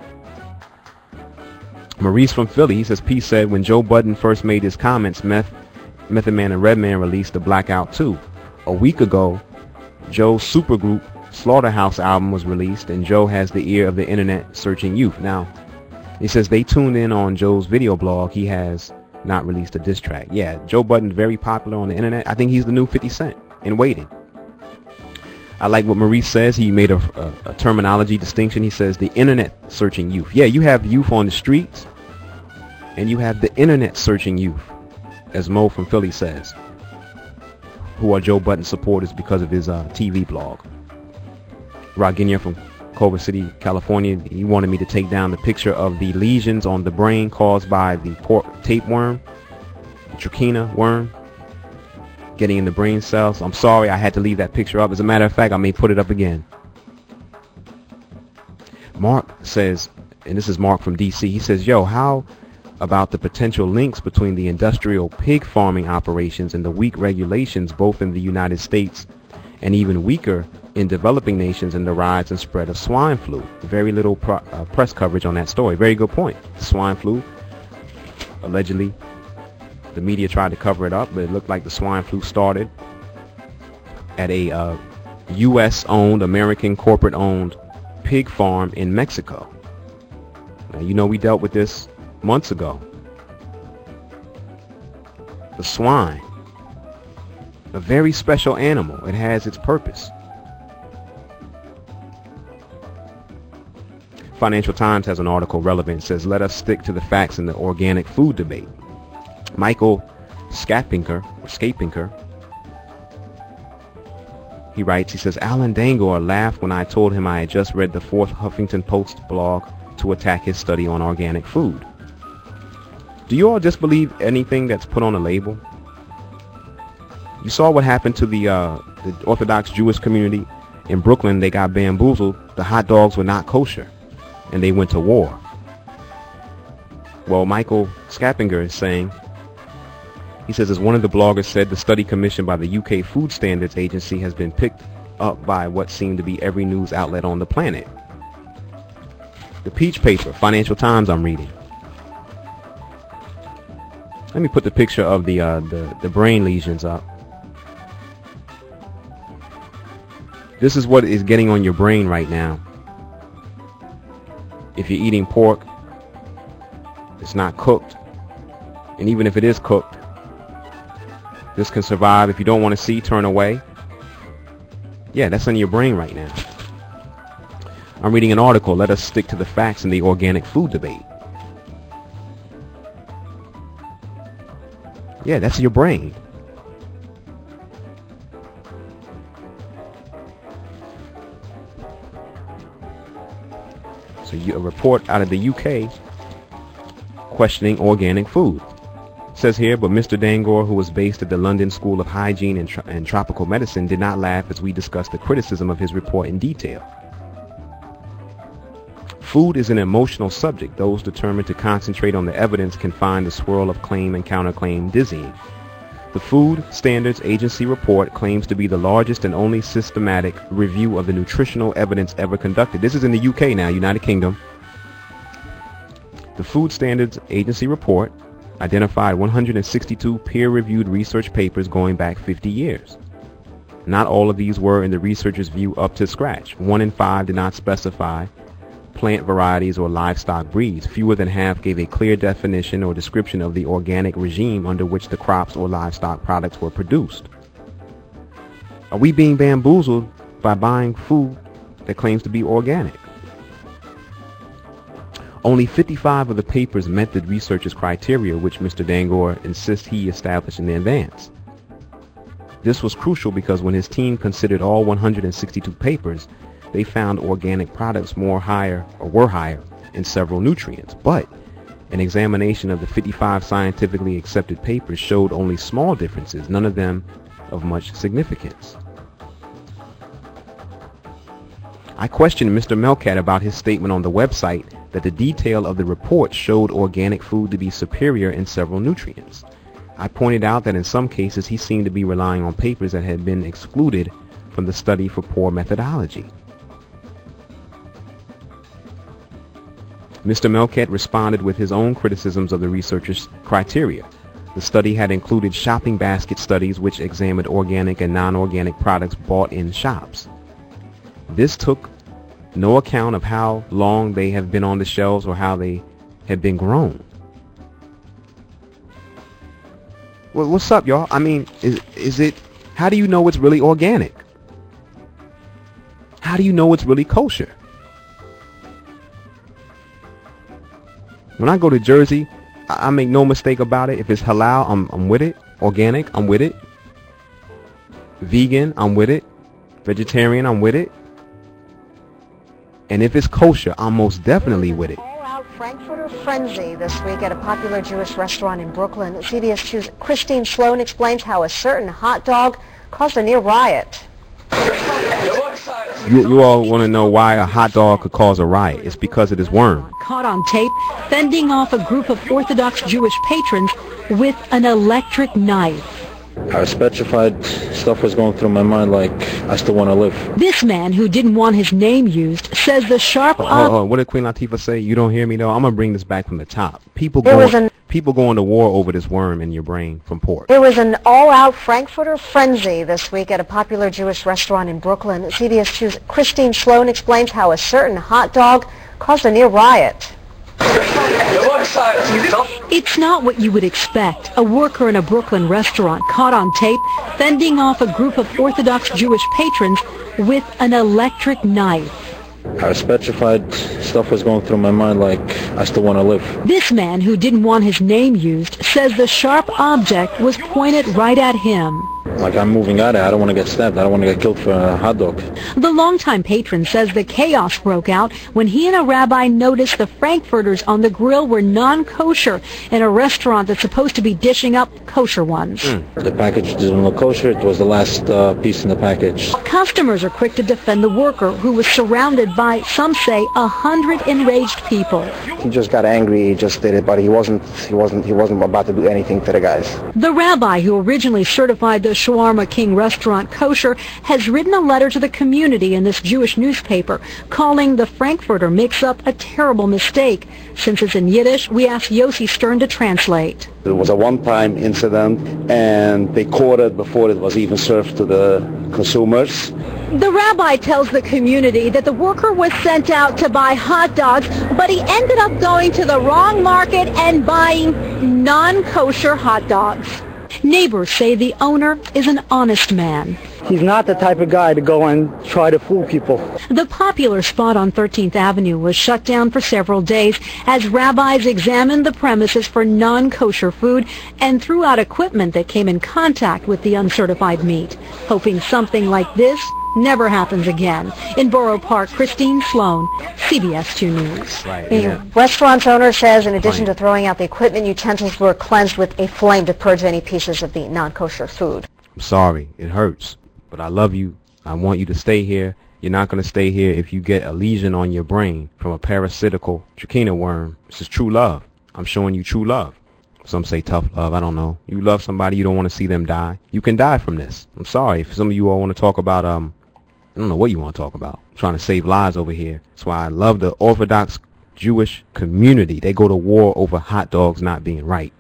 Maurice from Philly, he says, P said, when Joe Budden first made his comments, Method Man and Redman released the Blackout 2. a week ago, Joe's supergroup Slaughterhouse album was released, and Joe has the ear of the internet searching youth. Now, he says they tuned in on Joe's video blog. He has not released a diss track. Yeah, Joe Budden, very popular on the internet. I think he's the new 50 Cent in waiting. I like what Maurice says. He made a terminology distinction. He says the internet searching youth. Yeah, you have youth on the streets, and you have the internet searching youth, as Mo from Philly says, who are Joe Budden supporters because of his TV blog. Raginier from Culver City, California, he wanted me to take down the picture of the lesions on the brain caused by the pork tapeworm, the trichina worm, getting in the brain cells. I'm sorry I had to leave that picture up. As a matter of fact, I may put it up again. Mark says, and this is Mark from DC, he says, yo, how about the potential links between the industrial pig farming operations and the weak regulations both in the United States and even weaker in developing nations and the rise and spread of swine flu? Very little press coverage on that story. Very good point. Swine flu, allegedly, the media tried to cover it up, but it looked like the swine flu started at a U.S.-owned, American corporate-owned pig farm in Mexico. Now, you know we dealt with this months ago. The swine, a very special animal. It has its purpose. Financial Times has an article relevant. It says, let us stick to the facts in the organic food debate. Michael Scapinker, he writes, he says, Alan Dangor laughed when I told him I had just read the 4th Huffington Post blog to attack his study on organic food. Do you all disbelieve anything that's put on a label? You saw what happened to the Orthodox Jewish community in Brooklyn. They got bamboozled. The hot dogs were not kosher, and they went to war. Well, Michael Scapinker is saying, he says, as one of the bloggers said, the study commissioned by the UK Food Standards Agency has been picked up by what seemed to be every news outlet on the planet. The Peach Paper, Financial Times, I'm reading. Let me put the picture of the brain lesions up. This is what is getting on your brain right now. If you're eating pork, it's not cooked. And even if it is cooked, this can survive. If you don't want to see, turn away. Yeah, that's in your brain right now. I'm reading an article, let us stick to the facts in the organic food debate. Yeah, that's your brain. So a report out of the UK questioning organic food. It says here, but Mr. Dangor, who was based at the London School of Hygiene and Tropical Medicine, did not laugh as we discussed the criticism of his report in detail. Food is an emotional subject. Those determined to concentrate on the evidence can find the swirl of claim and counterclaim dizzying. The Food Standards Agency report claims to be the largest and only systematic review of the nutritional evidence ever conducted. This is in the UK now, United Kingdom. The Food Standards Agency report identified 162 peer-reviewed research papers going back 50 years. Not all of these were, in the researchers' view, up to scratch. 1 in 5 did not specify plant varieties or livestock breeds. Fewer than half gave a clear definition or description of the organic regime under which the crops or livestock products were produced. Are we being bamboozled by buying food that claims to be organic? Only 55 of the papers met the researchers' criteria, which Mr. Dangor insists he established in advance. This was crucial because when his team considered all 162 papers, they found organic products were higher in several nutrients. But an examination of the 55 scientifically accepted papers showed only small differences, none of them of much significance. I questioned Mr. Melcat about his statement on the website that the detail of the report showed organic food to be superior in several nutrients. I pointed out that in some cases he seemed to be relying on papers that had been excluded from the study for poor methodology. Mr. Melcat responded with his own criticisms of the researchers' criteria. The study had included shopping basket studies which examined organic and non-organic products bought in shops. This took no account of how long they have been on the shelves or how they have been grown. Well, what's up, y'all? I mean, is it, how do you know it's really organic? How do you know it's really kosher? When I go to Jersey, I make no mistake about it. If it's halal, I'm with it. Organic, I'm with it. Vegan, I'm with it. Vegetarian, I'm with it. And if it's kosher, I'm most definitely with it. All-out Frankfurter frenzy this week at a popular Jewish restaurant in Brooklyn. CBS 2's Christine Sloan explains how a certain hot dog caused a near riot. You all want to know why a hot dog could cause a riot. It's because of this worm. Caught on tape, fending off a group of Orthodox Jewish patrons with an electric knife. Petrified stuff was going through my mind like I still want to live. This man, who didn't want his name used, says the sharp... What did Queen Latifah say? You don't hear me, though? I'm going to bring this back from the top. People going to war over this worm in your brain from pork. There was an all-out Frankfurter frenzy this week at a popular Jewish restaurant in Brooklyn. CBS 2's Christine Sloan explains how a certain hot dog caused a near riot. It's not what you would expect. A worker in a Brooklyn restaurant caught on tape fending off a group of Orthodox Jewish patrons with an electric knife. Petrified stuff was going through my mind like I still want to live. This man, who didn't want his name used, says the sharp object was pointed right at him. Like, I'm moving out of it. I don't want to get stabbed. I don't want to get killed for a hot dog. The longtime patron says the chaos broke out when he and a rabbi noticed the Frankfurters on the grill were non-kosher in a restaurant that's supposed to be dishing up kosher ones. The package didn't look kosher. It was the last piece in the package. Customers are quick to defend the worker, who was surrounded by, some say, 100 enraged people. He just got angry. He just did it, but he wasn't about to do anything to the guys. The rabbi who originally certified the Shawarma King restaurant kosher has written a letter to the community in this Jewish newspaper, calling the Frankfurter mix-up a terrible mistake. Since it's in Yiddish, we asked Yossi Stern to translate. It was a one-time incident, and they caught it before it was even served to the consumers. The rabbi tells the community that the worker was sent out to buy hot dogs, but he ended up going to the wrong market and buying non-kosher hot dogs. Neighbors say the owner is an honest man. He's not the type of guy to go and try to fool people. The popular spot on 13th Avenue was shut down for several days as rabbis examined the premises for non-kosher food and threw out equipment that came in contact with the uncertified meat, hoping something like this never happens again. In Borough Park, Christine Sloan, CBS 2 News. The restaurant's owner says in addition to throwing out the equipment, utensils were cleansed with a flame to purge any pieces of the non-kosher food. I'm sorry, it hurts, but I love you. I want you to stay here. You're not going to stay here if you get a lesion on your brain from a parasitical trichina worm. This is true love. I'm showing you true love. Some say tough love. I don't know. You love somebody, you don't want to see them die. You can die from this. I'm sorry. If some of you all want to talk about, I don't know what you want to talk about. I'm trying to save lives over here. That's why I love the Orthodox Jewish community. They go to war over hot dogs not being right.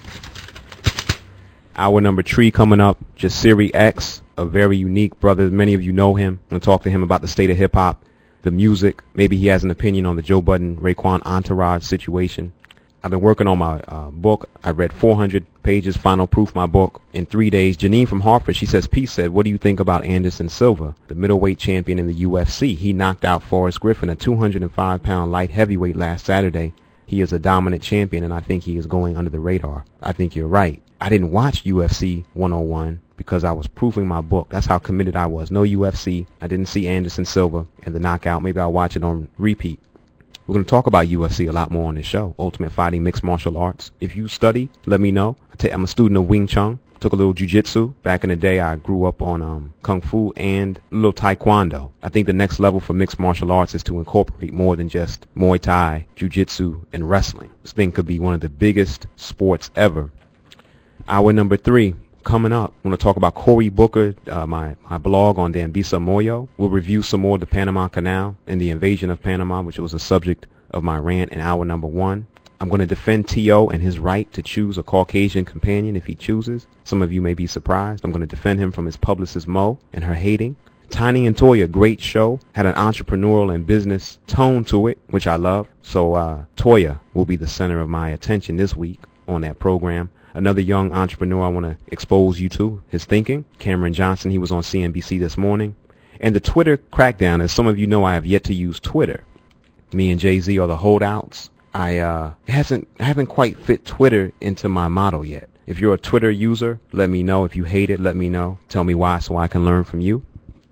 Hour number 3 coming up. Jasiri X, a very unique brother. Many of you know him. I'm going to talk to him about the state of hip-hop, the music. Maybe he has an opinion on the Joe Budden, Raekwon entourage situation. I've been working on my book. I read 400 pages, final proof, my book, in 3 days. Janine from Hartford, she says, Peace said, what do you think about Anderson Silva, the middleweight champion in the UFC? He knocked out Forrest Griffin, a 205-pound light heavyweight, last Saturday. He is a dominant champion, and I think he is going under the radar. I think you're right. I didn't watch UFC 101 because I was proofing my book. That's how committed I was. No UFC. I didn't see Anderson Silva and the knockout. Maybe I'll watch it on repeat. We're going to talk about UFC a lot more on this show. Ultimate Fighting, mixed martial arts. If you study, let me know. I'm a student of Wing Chun. Took a little jiu-jitsu. Back in the day, I grew up on Kung Fu and a little Taekwondo. I think the next level for mixed martial arts is to incorporate more than just Muay Thai, jiu-jitsu, and wrestling. This thing could be one of the biggest sports ever. Hour number 3 coming up. I'm going to talk about Cory Booker, my blog on Dambisa Moyo. We'll review some more of the Panama Canal and the invasion of Panama, which was the subject of my rant in hour number 1. I'm going to defend T.O. and his right to choose a Caucasian companion if he chooses. Some of you may be surprised. I'm going to defend him from his publicist Mo and her hating. Tiny and Toya, great show. Had an entrepreneurial and business tone to it, which I love. So Toya will be the center of my attention this week on that program. Another young entrepreneur I want to expose you to, his thinking. Cameron Johnson, he was on CNBC this morning. And the Twitter crackdown, as some of you know, I have yet to use Twitter. Me and Jay-Z are the holdouts. I haven't quite fit Twitter into my model yet. If you're a Twitter user, let me know. If you hate it, let me know. Tell me why so I can learn from you.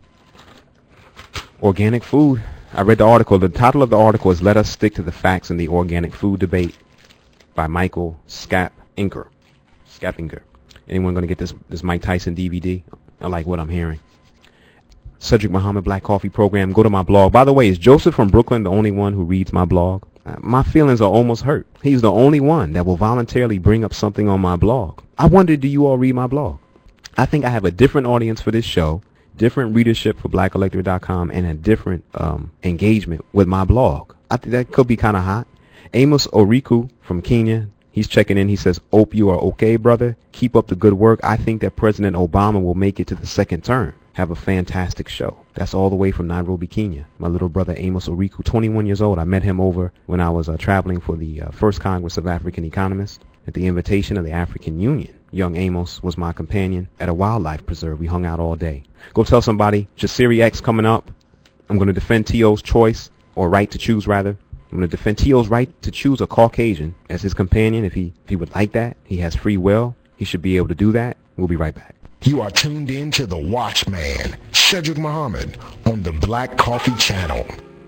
Organic food. I read the article. The title of the article is Let Us Stick to the Facts in the Organic Food Debate by Michael Skapinger. Anyone going to get this Mike Tyson DVD? I like what I'm hearing. Cedric Muhammad Black Coffee Program. Go to my blog. By the way, is Joseph from Brooklyn the only one who reads my blog? My feelings are almost hurt. He's the only one that will voluntarily bring up something on my blog. I wonder, do you all read my blog? I think I have a different audience for this show, different readership for blackelectorate.com, and a different engagement with my blog. I think that could be kind of hot. Amos Oriku from Kenya, he's checking in. He says, "Hope you are okay, brother. Keep up the good work. I think that President Obama will make it to the second term. Have a fantastic show." That's all the way from Nairobi, Kenya. My little brother Amos Oriku, 21 years old. I met him over when I was traveling for the first Congress of African Economists at the invitation of the African Union. Young Amos was my companion at a wildlife preserve. We hung out all day. Go tell somebody. Jasiri X coming up. I'm going to defend T.O.'s choice, or right to choose, rather. I'm going to defend T.O.'s right to choose a Caucasian as his companion if he would like that. He has free will. He should be able to do that. We'll be right back. You are tuned in to The Watchman, Cedric Muhammad, on the Black Coffee Channel.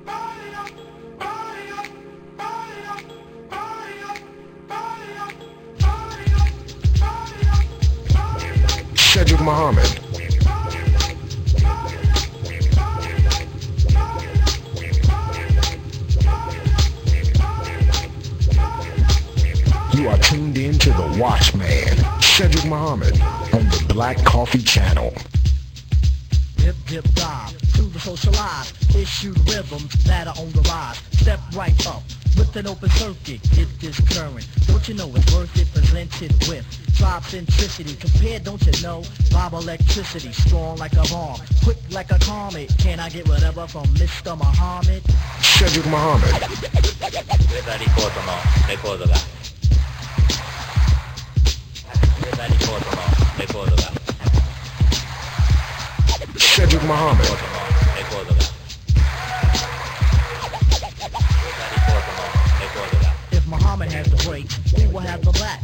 Cedric Muhammad. You are tuned in to The Watchman, Cedric Muhammad, on the Black Coffee Channel. Hip hip dive to the socialized issue rhythms that are on the rise. Step right up with an open circuit. Hit this current. Don't you know it's worth it? Presented with drive centricity. Compared, don't you know? Bob electricity, strong like a bomb, quick like a comet. Can I get whatever from Mr. Muhammad? Cedric Muhammad. Cedric Muhammad. If Muhammad has the brakes, we will have the back.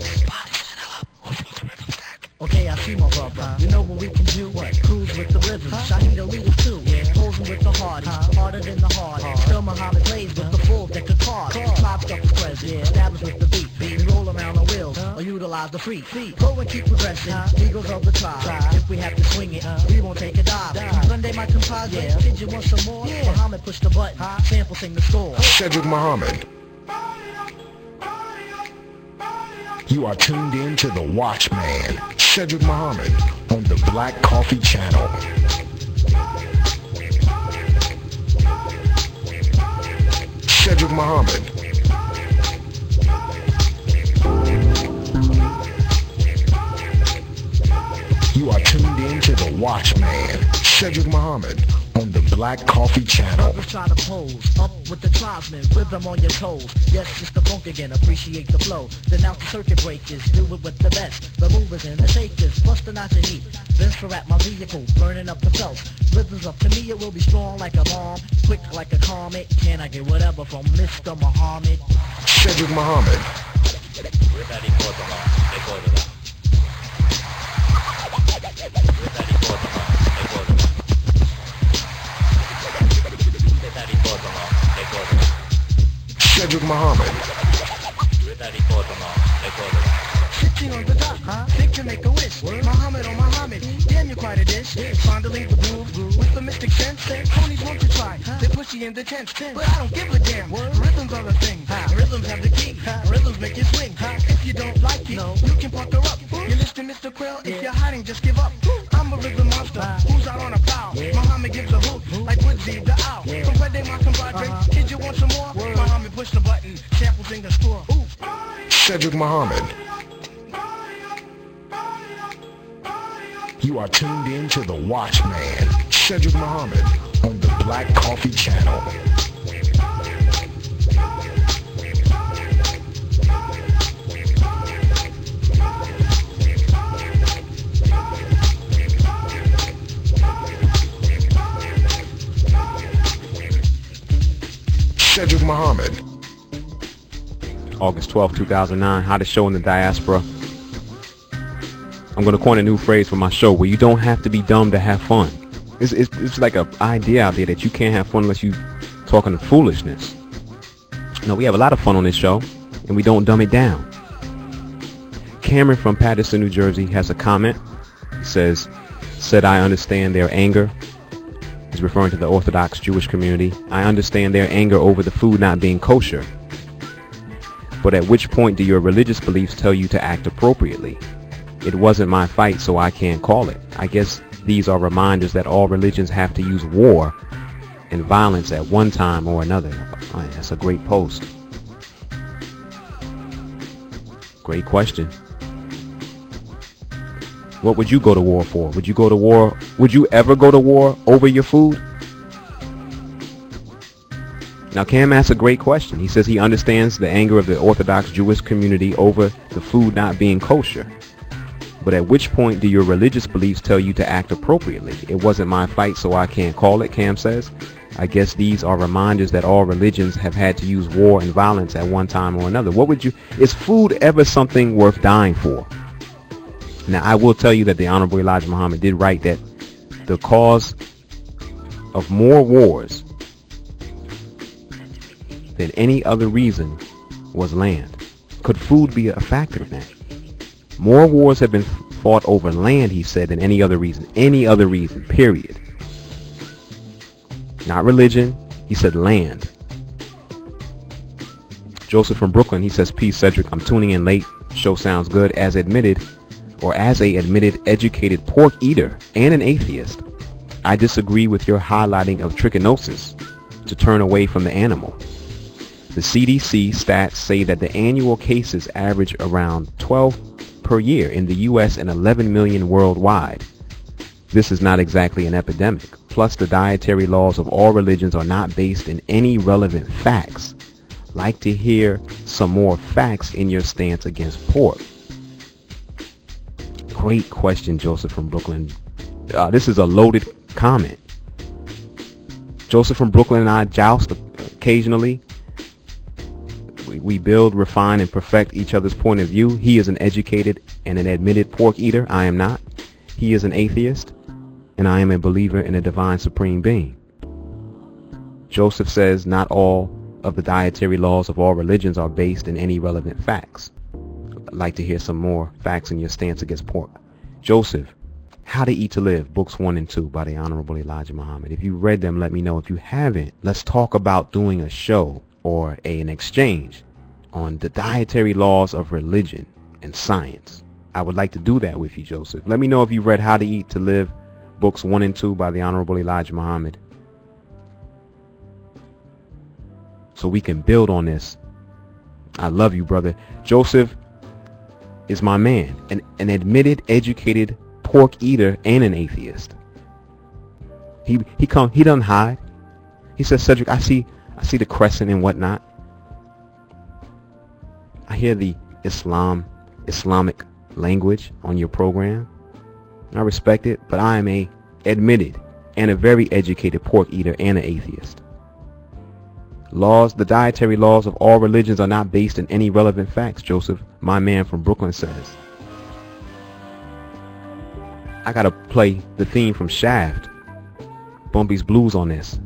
Okay, I see my brother. You know what we can do? What? Cruise with the rhythm. Shahid Ali was too. Posing with the hardy, harder than the hard. Still Muhammad plays with the full deck of cards. Top stuff is present. Established with the beat. We roll around the wheels or utilize the free. Go and keep progressing. Eagles of the tribe. If we have to swing it, we won't take a dive. Sunday might comprise it. Did you want some more? Muhammad push the button. Sample sing the score. Cedric Muhammad. You are tuned in to The Watchman, Cedric Muhammad, on the Black Coffee Channel. Cedric Muhammad. You are tuned in to The Watchman, Cedric Muhammad, on the Black Coffee Channel. Others try to pose up with the tribesmen, rhythm on your toes. Yes, it's the funk again, appreciate the flow. Denounce the circuit breakers, do it with the best. The movers and the shakers, bust the knots and heat. Vince for at my vehicle, burning up the felt. Rhythms up to me, it will be strong like a bomb, quick like a comet. Can I get whatever from Mr. Muhammad? Cedric Muhammad. Cedric Muhammad. Sitting on the dock, think to make a wish. Muhammad on Muhammad, damn you quite a dish. Fondling the groove with the mystic sense. Ponies want to try, they're pushy in the tents. But I don't give a damn, rhythms are the thing. Rhythms have the key, rhythms make you swing. If you don't like it, you can park her up. You listen to Mr. Quill, if you're hiding, just give up. I'm a rhythm monster, who's out on a prowl. Muhammad gives a hoot, like Woodsy the owl. From Friday, my compadre, kid, you want some more? Muhammad push the button, sample sing the score. Ooh. Cedric Muhammad. You are tuned in to The Watchman, Cedric Muhammad, on the Black Coffee Channel. Cedric Muhammad. August 12, 2009, hottest show in the diaspora. I'm going to coin a new phrase for my show where you don't have to be dumb to have fun. It's like an idea out there that you can't have fun unless you talking foolishness. No, we have a lot of fun on this show, and we don't dumb it down. Cameron from Paterson, New Jersey has a comment. He said I understand their anger. He's referring to the Orthodox Jewish community. I understand their anger over the food not being kosher. But at which point do your religious beliefs tell you to act appropriately? It wasn't my fight, so I can't call it. I guess these are reminders that all religions have to use war and violence at one time or another. Oh, that's a great post. Great question. What would you go to war for? Would you go to war? Would you ever go to war over your food? Now, Cam asks a great question. He says he understands the anger of the Orthodox Jewish community over the food not being kosher. But at which point do your religious beliefs tell you to act appropriately? It wasn't my fight, so I can't call it, Cam says. I guess these are reminders that all religions have had to use war and violence at one time or another. Is food ever something worth dying for? Now, I will tell you that the Honorable Elijah Muhammad did write that the cause of more wars than any other reason was land. Could food be a factor in that? More wars have been fought over land, he said, than any other reason. Any other reason, period. Not religion. He said land. Joseph from Brooklyn, he says, peace, Cedric. I'm tuning in late. Show sounds good. As a admitted educated pork eater and an atheist, I disagree with your highlighting of trichinosis to turn away from the animal. The CDC stats say that the annual cases average around 12 per year in the U.S. and 11 million worldwide. This is not exactly an epidemic. Plus, the dietary laws of all religions are not based in any relevant facts. Like to hear some more facts in your stance against pork. Great question, Joseph from Brooklyn. This is a loaded comment. Joseph from Brooklyn and I joust occasionally. We build, refine, and perfect each other's point of view. He is an educated and an admitted pork eater. I am not. He is an atheist, and I am a believer in a divine supreme being. Joseph says not all of the dietary laws of all religions are based in any relevant facts. I'd like to hear some more facts in your stance against pork. Joseph, How to Eat to Live, books 1 and 2 by the Honorable Elijah Muhammad. If you read them, let me know. If you haven't, let's talk about doing a show or an exchange on the dietary laws of religion and science. I would like to do that with you, Joseph. Let me know if you read How to Eat to Live, books 1 and 2 by the Honorable Elijah Muhammad, so we can build on this. I love you, brother. Joseph is my man, an admitted, educated pork eater and an atheist. He doesn't hide. He says, Cedric, I see the crescent and whatnot. I hear the Islamic language on your program. I respect it, but I am a admitted and a very educated pork eater and an atheist. The dietary laws of all religions are not based in any relevant facts, Joseph, my man from Brooklyn says. I gotta play the theme from Shaft, Bumpy's Blues, on this.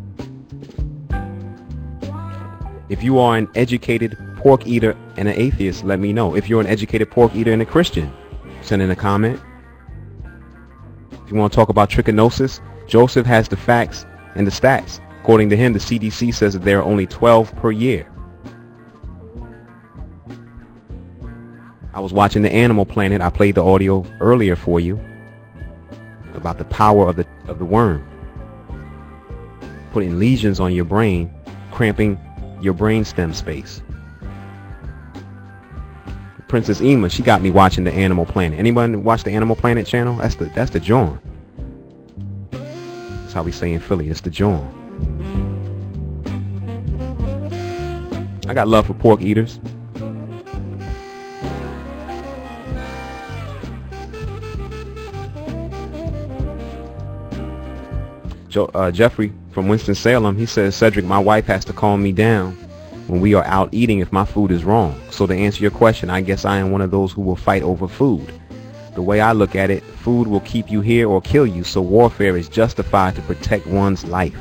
If you are an educated pork eater and an atheist, let me know. If you're an educated pork eater and a Christian, send in a comment. If you want to talk about trichinosis, Joseph has the facts and the stats. According to him, the CDC says that there are only 12 per year. I was watching the Animal Planet. I played the audio earlier for you about the power of the worm, putting lesions on your brain, cramping your brainstem space. Princess Ema, she got me watching the Animal Planet. Anyone watch the Animal Planet channel? That's the joint. That's how we say in Philly. It's the joint. I got love for pork eaters. Jeffrey from Winston-Salem, he says, Cedric, my wife has to calm me down when we are out eating if my food is wrong. So to answer your question, I guess I am one of those who will fight over food. The way I look at it, food will keep you here or kill you, so warfare is justified to protect one's life.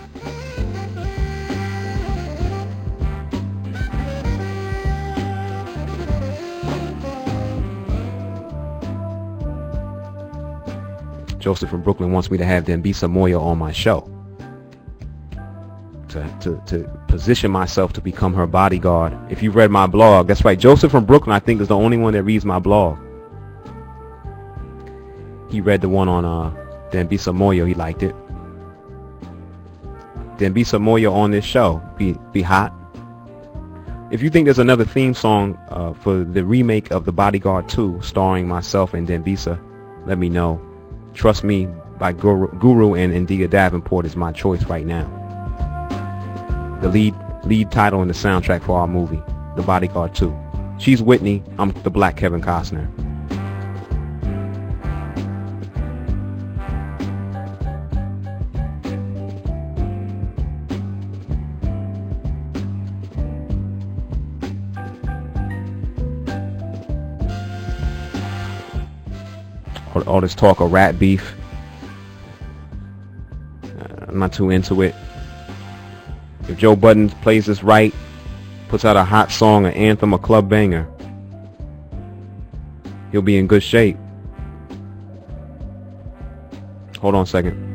Joseph from Brooklyn wants me to have Dambisa Moyo on my show. To position myself to become her bodyguard. If you've read my blog, that's right. Joseph from Brooklyn, I think, is the only one that reads my blog. He read the one on Dambisa Moyo. He liked it. Dambisa Moyo on this show. Be hot. If you think there's another theme song for the remake of The Bodyguard 2 starring myself and Dambisa, let me know. Trust Me by Guru and India Davenport is my choice right now. The lead title and the soundtrack for our movie, The Bodyguard 2. She's Whitney. I'm the Black Kevin Costner. All this talk of rat beef, I'm not too into it. If Joe Budden plays this right, puts out a hot song, an anthem, a club banger, he'll be in good shape. Hold on a second.